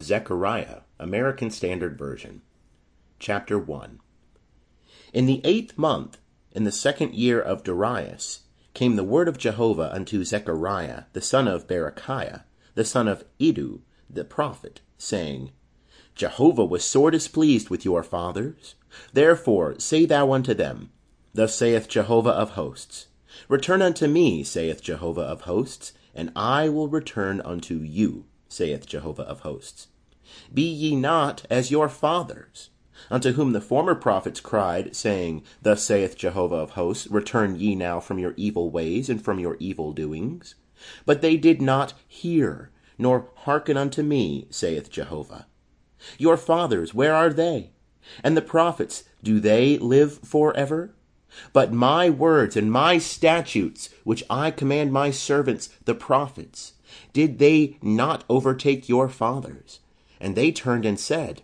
Zechariah, American Standard Version. Chapter 1. In the 8th month, in the 2nd year of Darius, came the word of Jehovah unto Zechariah, the son of Berechiah, the son of Iddo, the prophet, saying, Jehovah was sore displeased with your fathers. Therefore say thou unto them, Thus saith Jehovah of hosts, Return unto me, saith Jehovah of hosts, and I will return unto you, saith Jehovah of hosts. Be ye not as your fathers, unto whom the former prophets cried, saying, Thus saith Jehovah of hosts, Return ye now from your evil ways and from your evil doings. But they did not hear, nor hearken unto me, saith Jehovah. Your fathers, where are they? And the prophets, do they live forever? But my words and my statutes, which I command my servants the prophets, did they not overtake your fathers? And they turned and said,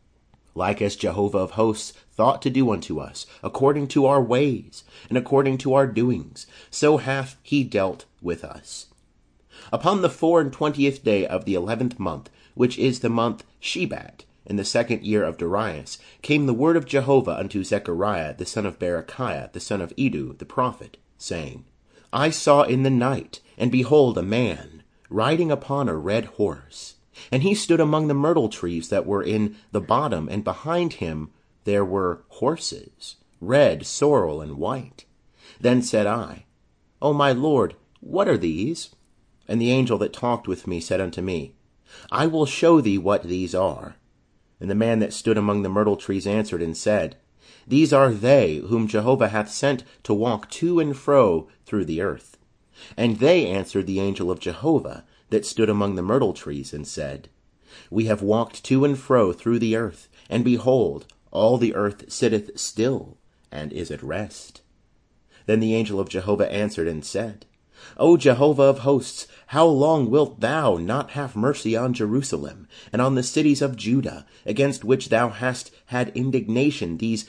Like as Jehovah of hosts thought to do unto us, according to our ways, and according to our doings, so hath he dealt with us. Upon the 24th day of the 11th month, which is the month Shebat, in the 2nd year of Darius, came the word of Jehovah unto Zechariah, the son of Berechiah, the son of Iddo, the prophet, saying, I saw in the night, and behold a man, riding upon a red horse. And he stood among the myrtle trees that were in the bottom, and behind him there were horses, red, sorrel, and white. Then said I, O my Lord, what are these? And the angel that talked with me said unto me, I will show thee what these are. And the man that stood among the myrtle trees answered and said, These are they whom Jehovah hath sent to walk to and fro through the earth. And they answered the angel of Jehovah that stood among the myrtle trees, and said, We have walked to and fro through the earth, and behold, all the earth sitteth still, and is at rest. Then the angel of Jehovah answered and said, O Jehovah of hosts, how long wilt thou not have mercy on Jerusalem, and on the cities of Judah, against which thou hast had indignation these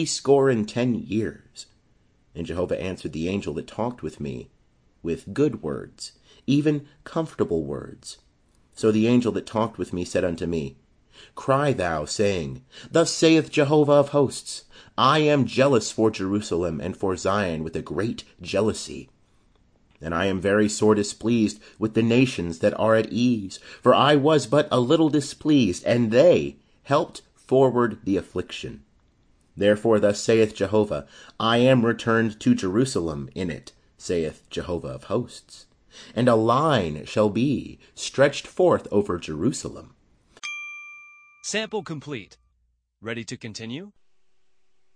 70 years? And Jehovah answered the angel that talked with me with good words, even comfortable words. So the angel that talked with me said unto me, Cry thou, saying, Thus saith Jehovah of hosts, I am jealous for Jerusalem and for Zion with a great jealousy. And I am very sore displeased with the nations that are at ease, for I was but a little displeased, and they helped forward the affliction. Therefore thus saith Jehovah, I am returned to Jerusalem in it, saith Jehovah of hosts. And a line shall be stretched forth over Jerusalem. Sample complete. Ready to continue?